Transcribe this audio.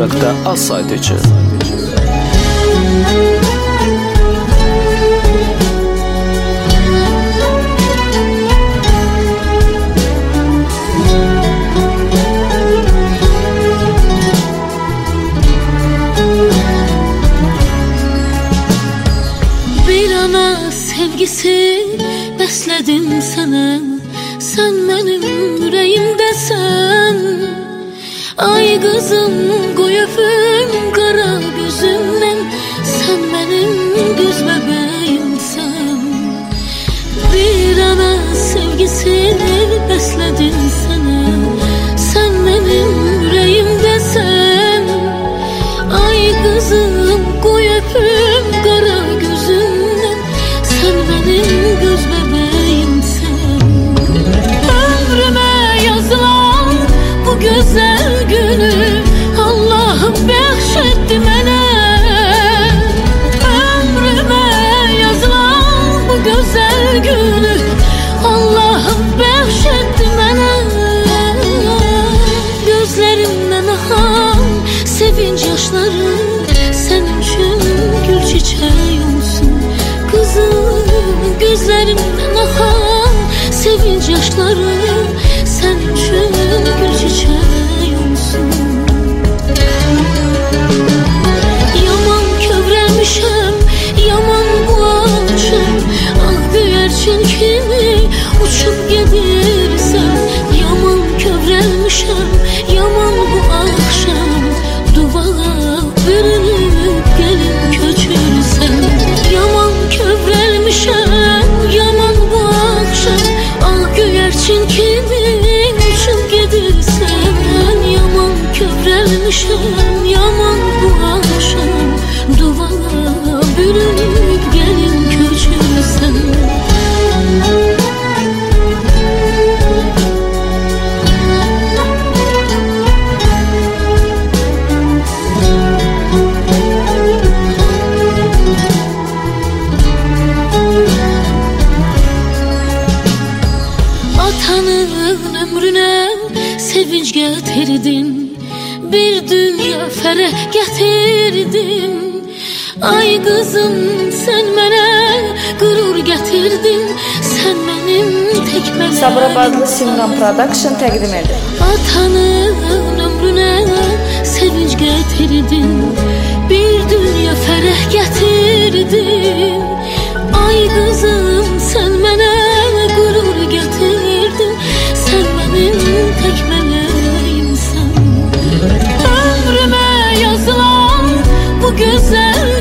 As saytıcı. Bir ana sevgisi besledim sana, sen benim yüreğimdesin. Ay kızım koy öpüm kara gözümden, sen benim göz bebeğimsen. Bir ana sevgisini besledim sana, sen benim yüreğimdesin. Ay kızım koy öpüm kara gözümden, sen benim göz bebeğimsen. Ömrüme yazılan bu güzel günü Allah'ım bəxşetti mənə. Ömrüme yazılan bu güzel günü Allah'ım bəxşetti mənə. Gözlerimden akan sevinç yaşları senin için gül çiçeği olsun. Kızım gözlerimden akan sevinç yaşları senin için gül çiçeği olsun. Yaman kövrelmişem, yaman bu akşam, ah güvercin kimi uçup gidersen. Yaman kövrelmişem, yaman bu akşam, duvağa bürünüp gelin köçürsen. Yaman kövrelmişem, yaman bu akşam, ah güvercin kimi uçup gidersen. Yaman kövrelmişem, yaman bu akşam, duvağa bürünüp gelin köçürsen. Atanın ömrüne sevinç getirdin, bir dünya ferah getirdin. Ay kızım sen mənə gurur getirdin, sen benim tek meleğim. Sabirabadlı Simran Production təqdim edir. Atanın ömrüne sevinç getirdin, bir dünya ferah getirdin. Ay kızım sen mənə gurur getirdin, sen benim tek meleğimsen. Ömrüme yazılan bu güzel